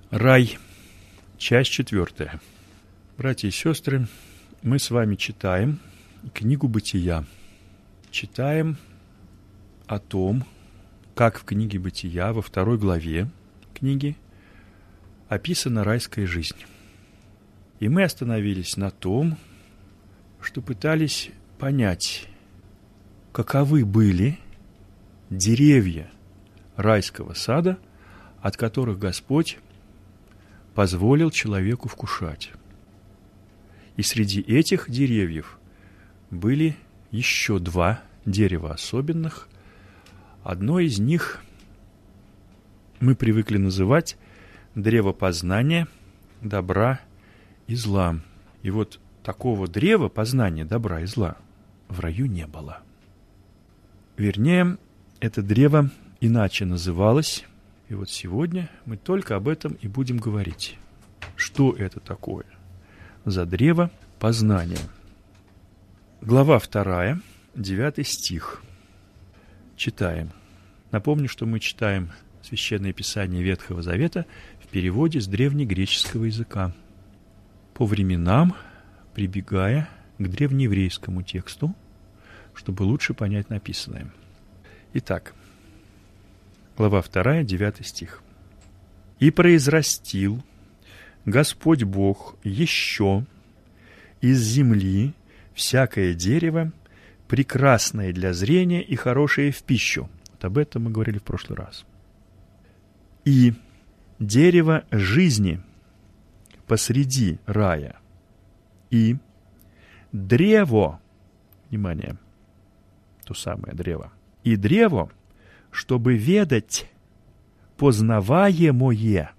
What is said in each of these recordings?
Рай. Часть 4. Братья и сестры, мы с вами читаем книгу Бытия. Читаем о том, как в книге Бытия, во 2 главе книги, описана райская жизнь. И мы остановились на том, что пытались понять, каковы были деревья райского сада, от которых Господь позволил человеку вкушать. И среди этих деревьев были еще 2 дерева особенных. Одно из них мы привыкли называть древо познания добра и зла. И вот такого древа познания добра и зла в раю не было. Вернее, это древо иначе называлось. И вот сегодня мы только об этом и будем говорить. Что это такое за древо познания? Глава 2, 9 стих. Читаем. Напомню, что мы читаем Священное Писание Ветхого Завета в переводе с древнегреческого языка, по временам прибегая к древнееврейскому тексту, чтобы лучше понять написанное. Итак, глава 2, 9 стих. «И произрастил Господь Бог еще из земли всякое дерево, прекрасное для зрения и хорошее в пищу». Вот об этом мы говорили в прошлый раз. «И дерево жизни посреди рая, и древо», внимание, то самое древо, «и древо, чтобы ведать познаваемое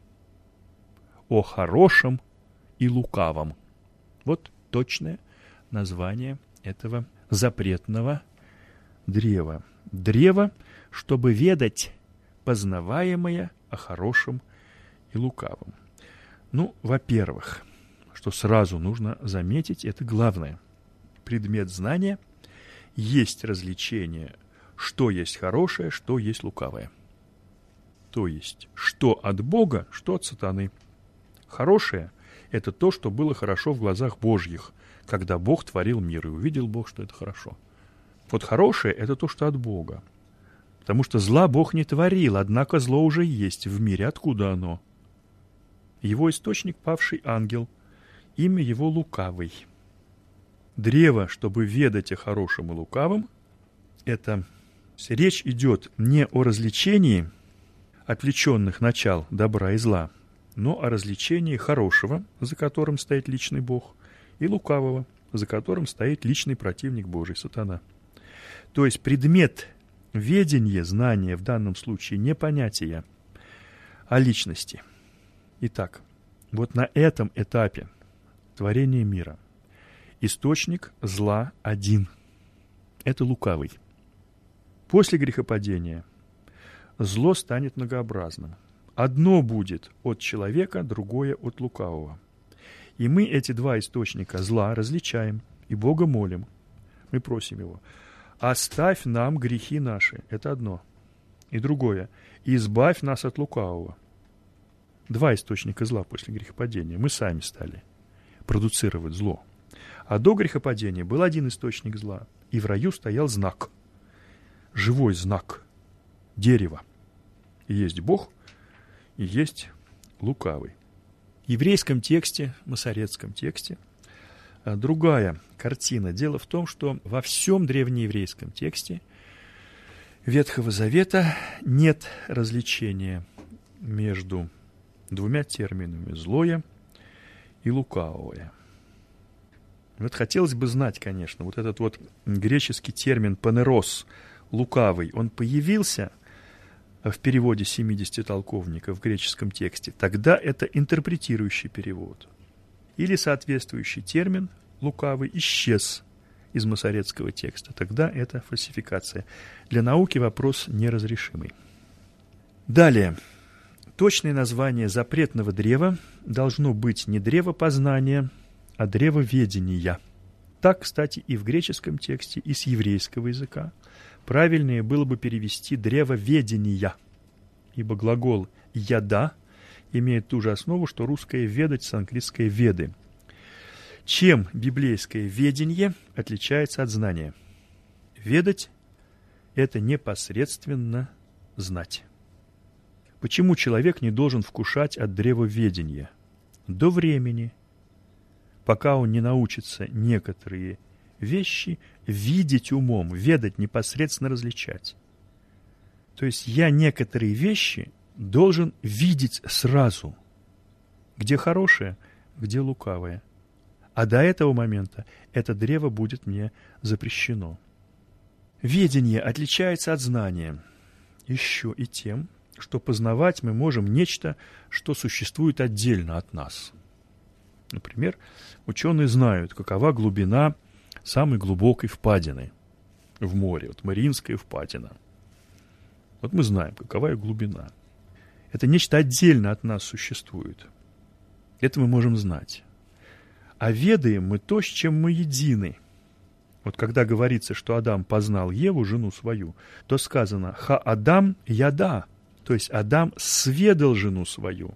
о хорошем и лукавом». Вот точное название этого запретного древа. Древо, чтобы ведать познаваемое о хорошем и лукавом. Ну, во-первых, что сразу нужно заметить, это главное. Предмет знания есть развлечение, что есть хорошее, что есть лукавое. То есть, что от Бога, что от сатаны. Хорошее – это то, что было хорошо в глазах Божьих, когда Бог творил мир, и увидел Бог, что это хорошо. Вот хорошее – это то, что от Бога. Потому что зла Бог не творил, однако зло уже есть в мире. Откуда оно? Его источник – павший ангел, имя его лукавый. Древо, чтобы ведать о хорошем и лукавом, это речь идет не о развлечении отвлеченных начал добра и зла, но о развлечении хорошего, за которым стоит личный Бог, и лукавого, за которым стоит личный противник Божий, сатана. То есть предмет ведения, знания в данном случае не понятия, а личности. Итак, вот на этом этапе творения мира источник зла один. Это лукавый. После грехопадения зло станет многообразным. Одно будет от человека, другое от лукавого. И мы эти 2 источника зла различаем и Бога молим. Мы просим Его: оставь нам грехи наши. Это одно. И другое: избавь нас от лукавого. 2 источника зла после грехопадения. Мы сами стали продуцировать зло. А до грехопадения был один источник зла. И в раю стоял знак. Живой знак. Дерево. И есть Бог, и есть лукавый. В еврейском тексте, масоретском тексте, другая картина. Дело в том, что во всем древнееврейском тексте Ветхого Завета нет различения между 2 терминами: злое и лукавое. Вот хотелось бы знать, конечно, вот этот вот греческий термин «панерос», лукавый, он появился в переводе 70 толковников в греческом тексте, тогда это интерпретирующий перевод. Или соответствующий термин «лукавый» исчез из масоретского текста, тогда это фальсификация. Для науки вопрос неразрешимый. Далее. Точное название запретного древа должно быть не древо познания, а древо ведения. Так, кстати, и в греческом тексте, и с еврейского языка. Правильнее было бы перевести «древо ведения», ибо глагол «яда» имеет ту же основу, что русское «ведать», санскритское «веды». Чем библейское ведение отличается от знания? Ведать – это непосредственно знать. Почему человек не должен вкушать от древа ведения? До времени, пока он не научится некоторые вещи видеть умом, ведать, непосредственно различать. То есть я некоторые вещи должен видеть сразу, где хорошее, где лукавое. А до этого момента это древо будет мне запрещено. Ведение отличается от знания еще и тем, что познавать мы можем нечто, что существует отдельно от нас. Например, ученые знают, какова глубина самой глубокой впадины в море. Вот Мариинская впадина. Вот мы знаем, какова ее глубина. Это нечто отдельно от нас существует. Это мы можем знать. А ведаем мы то, с чем мы едины. Вот когда говорится, что Адам познал Еву, жену свою, то сказано «Ха Адам яда», то есть Адам сведал жену свою.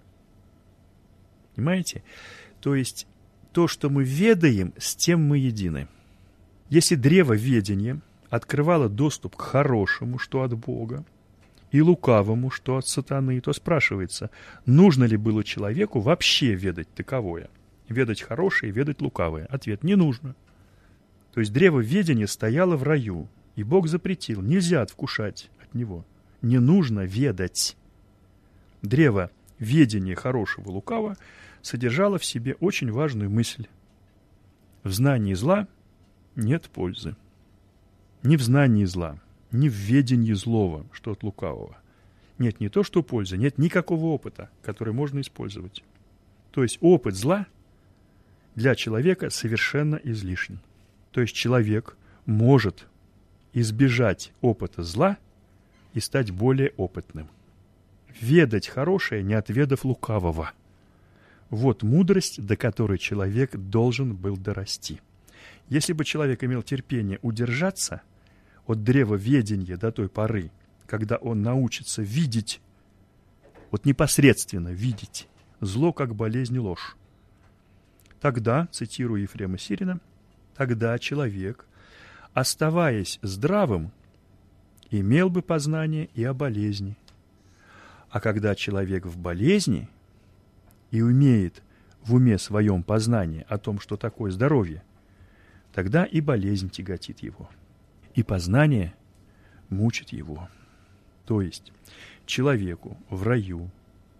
Понимаете? То есть то, что мы ведаем, с тем мы едины. Если древо ведения открывало доступ к хорошему, что от Бога, и лукавому, что от сатаны, то спрашивается, нужно ли было человеку вообще ведать таковое? Ведать хорошее, ведать лукавое. Ответ – не нужно. То есть древо ведения стояло в раю, и Бог запретил, нельзя откушать от него. Не нужно ведать. Древо ведения хорошего, лукавого содержало в себе очень важную мысль. В знании зла нет пользы. Ни в знании зла, ни в ведении злого, что от лукавого. Нет не то, что пользы, нет никакого опыта, который можно использовать. То есть опыт зла для человека совершенно излишен. То есть человек может избежать опыта зла и стать более опытным. Ведать хорошее, не отведав лукавого. Вот мудрость, до которой человек должен был дорасти. Если бы человек имел терпение удержаться от древа ведения до той поры, когда он научится видеть, вот непосредственно видеть зло как болезнь и ложь, тогда, цитирую Ефрема Сирина, тогда человек, оставаясь здравым, имел бы познание и о болезни. А когда человек в болезни и умеет в уме своем познание о том, что такое здоровье, тогда и болезнь тяготит его, и познание мучит его. То есть человеку в раю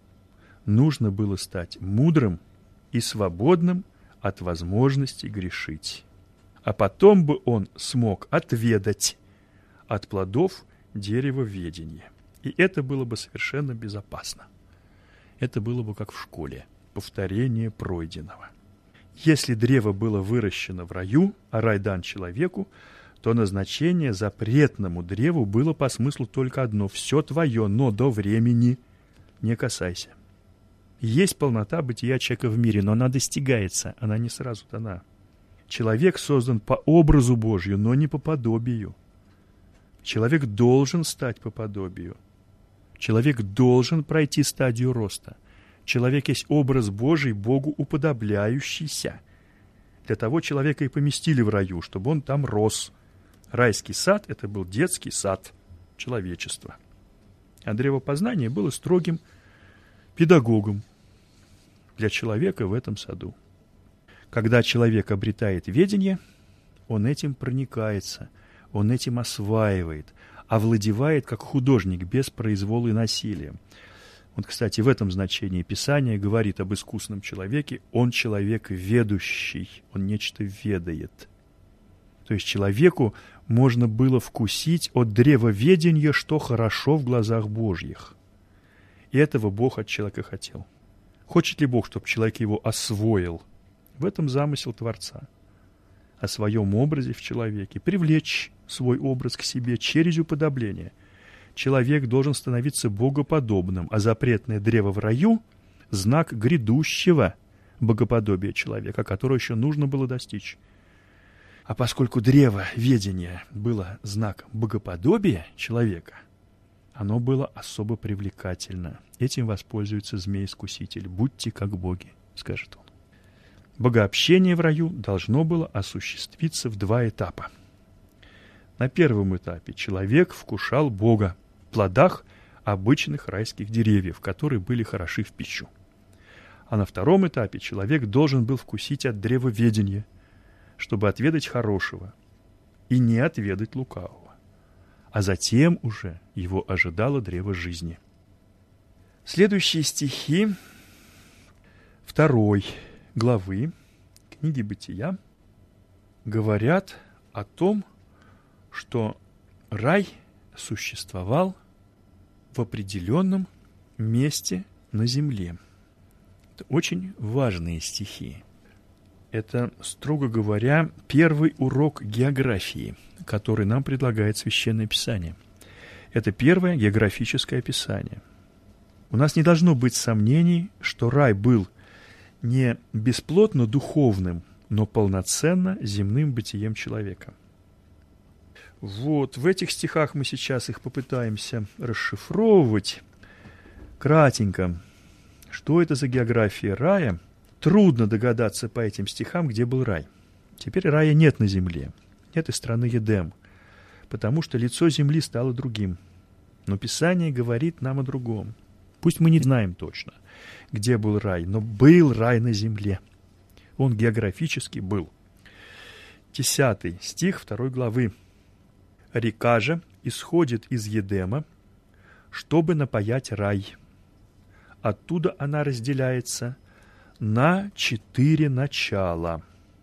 нужно было стать мудрым и свободным от возможности грешить. А потом бы он смог отведать от плодов дерева ведения. И это было бы совершенно безопасно. Это было бы как в школе, повторение пройденного. Если древо было выращено в раю, а рай дан человеку, то назначение запретному древу было по смыслу только одно: все твое, но до времени не касайся. Есть полнота бытия человека в мире, но она достигается, она не сразу дана. Человек создан по образу Божью, но не по подобию. Человек должен стать по подобию. Человек должен пройти стадию роста. Человек есть образ Божий, Богу уподобляющийся. Для того человека и поместили в раю, чтобы он там рос. Райский сад – это был детский сад человечества. А древо познания было строгим педагогом для человека в этом саду. Когда человек обретает ведение, он этим проникается, он этим осваивает, овладевает как художник без произвола и насилия. Вот, кстати, в этом значении Писание говорит об искусном человеке: он человек ведущий, он нечто ведает. То есть человеку можно было вкусить от древа ведения, что хорошо в глазах Божьих. И этого Бог от человека хотел. Хочет ли Бог, чтобы человек его освоил? В этом замысел Творца. О своем образе в человеке, привлечь свой образ к себе через уподобление. Человек должен становиться богоподобным, а запретное древо в раю – знак грядущего богоподобия человека, которого еще нужно было достичь. А поскольку древо ведения было знаком богоподобия человека, оно было особо привлекательно. Этим воспользуется змей-искуситель. «Будьте как боги», скажет он. Богообщение в раю должно было осуществиться в 2 этапа. На первом этапе человек вкушал Бога в плодах обычных райских деревьев, которые были хороши в пищу. А на втором этапе человек должен был вкусить от древа ведения, чтобы отведать хорошего и не отведать лукавого. А затем уже его ожидало древо жизни. Следующие стихи 2 главы книги Бытия говорят о том, что рай существовал в определенном месте на земле. Это очень важные стихи. Это, строго говоря, первый урок географии, который нам предлагает Священное Писание. Это первое географическое описание. У нас не должно быть сомнений, что рай был не бесплотно духовным, но полноценно земным бытием человека. Вот, в этих стихах мы сейчас их попытаемся расшифровывать кратенько. Что это за география рая? Трудно догадаться по этим стихам, где был рай. Теперь рая нет на земле, нет и страны Едем, потому что лицо земли стало другим. Но Писание говорит нам о другом. Пусть мы не знаем точно, где был рай, но был рай на земле. Он географически был. 10 стих 2 главы. «Река же исходит из Едема, чтобы напоять рай. Оттуда она разделяется на 4 начала».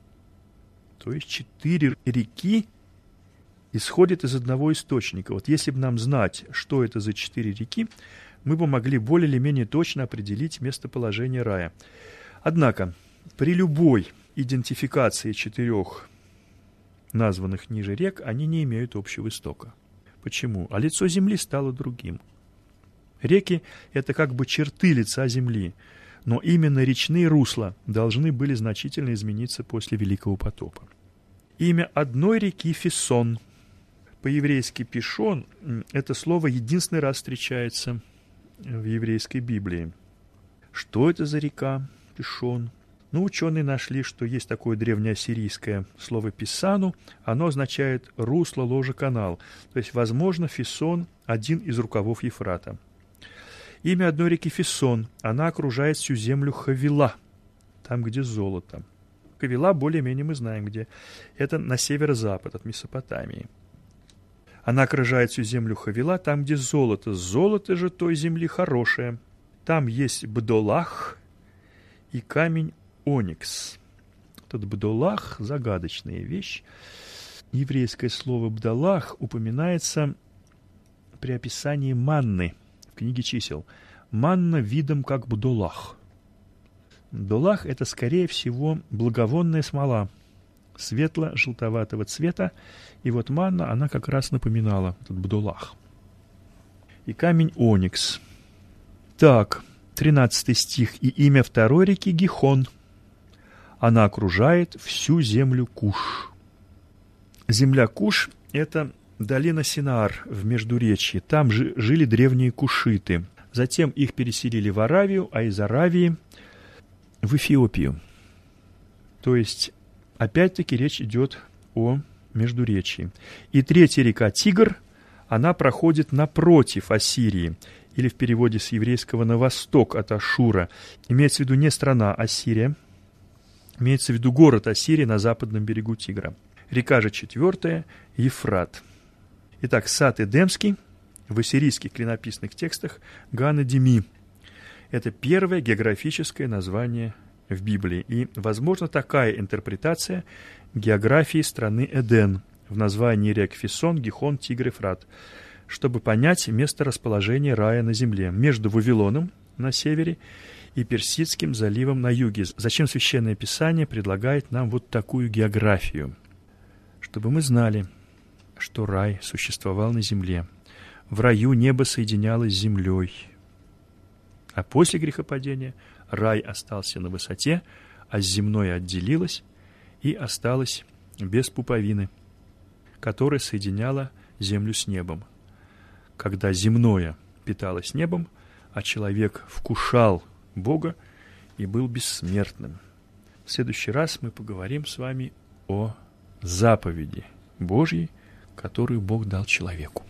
То есть 4 реки исходят из одного источника. Вот если бы нам знать, что это за 4 реки, мы бы могли более или менее точно определить местоположение рая. Однако, при любой идентификации 4 названных ниже рек, они не имеют общего истока. Почему? А лицо земли стало другим. Реки – это как бы черты лица земли, но именно речные русла должны были значительно измениться после Великого потопа. Имя одной реки – Фисон. По-еврейски «пишон» – это слово единственный раз встречается в еврейской Библии. Что это за река Пишон? Ученые нашли, что есть такое древнеассирийское слово «писану», оно означает «русло, ложе, канал». То есть, возможно, Фисон – один из рукавов Ефрата. Имя одной реки Фисон, она окружает всю землю Хавила, там, где золото. Хавила более-менее мы знаем, где. Это на северо-запад от Месопотамии. Она окружает всю землю Хавила, там, где золото. Золото же той земли хорошее. Там есть бдолах и камень оникс. Этот бдолах – загадочная вещь. Еврейское слово бдолах упоминается при описании манны в книге чисел. Манна видом как бдолах. Бдолах – это, скорее всего, благовонная смола, светло-желтоватого цвета. И вот манна, она как раз напоминала этот бдолах. И камень оникс. Так, 13 стих. И имя второй реки Гихон. Она окружает всю землю Куш. Земля Куш – это долина Синаар в Междуречье. Там жили древние кушиты. Затем их переселили в Аравию, а из Аравии в Эфиопию. То есть, опять-таки, речь идет о Междуречье. И третья река Тигр, она проходит напротив Ассирии, или в переводе с еврейского «на восток от Ашура». Имеется в виду не страна Ассирия, имеется в виду город Ассирия на западном берегу Тигра. Река же 4 – Ефрат. Итак, сад Эдемский в ассирийских клинописных текстах Ган-Эдеми. Это первое географическое название в Библии. И, возможно, такая интерпретация географии страны Эден в названии рек Фисон, Гихон, Тигр, Ефрат, чтобы понять место расположения рая на земле между Вавилоном на севере и Персидским заливом на юге. Зачем Священное Писание предлагает нам вот такую географию? Чтобы мы знали, что рай существовал на земле. В раю небо соединялось с землей. А после грехопадения рай остался на высоте, а земное отделилось и осталось без пуповины, которая соединяла землю с небом. когда земное питалось небом, а человек вкушал Бога и был бессмертным. В следующий раз мы поговорим с вами о заповеди Божьей, которую Бог дал человеку.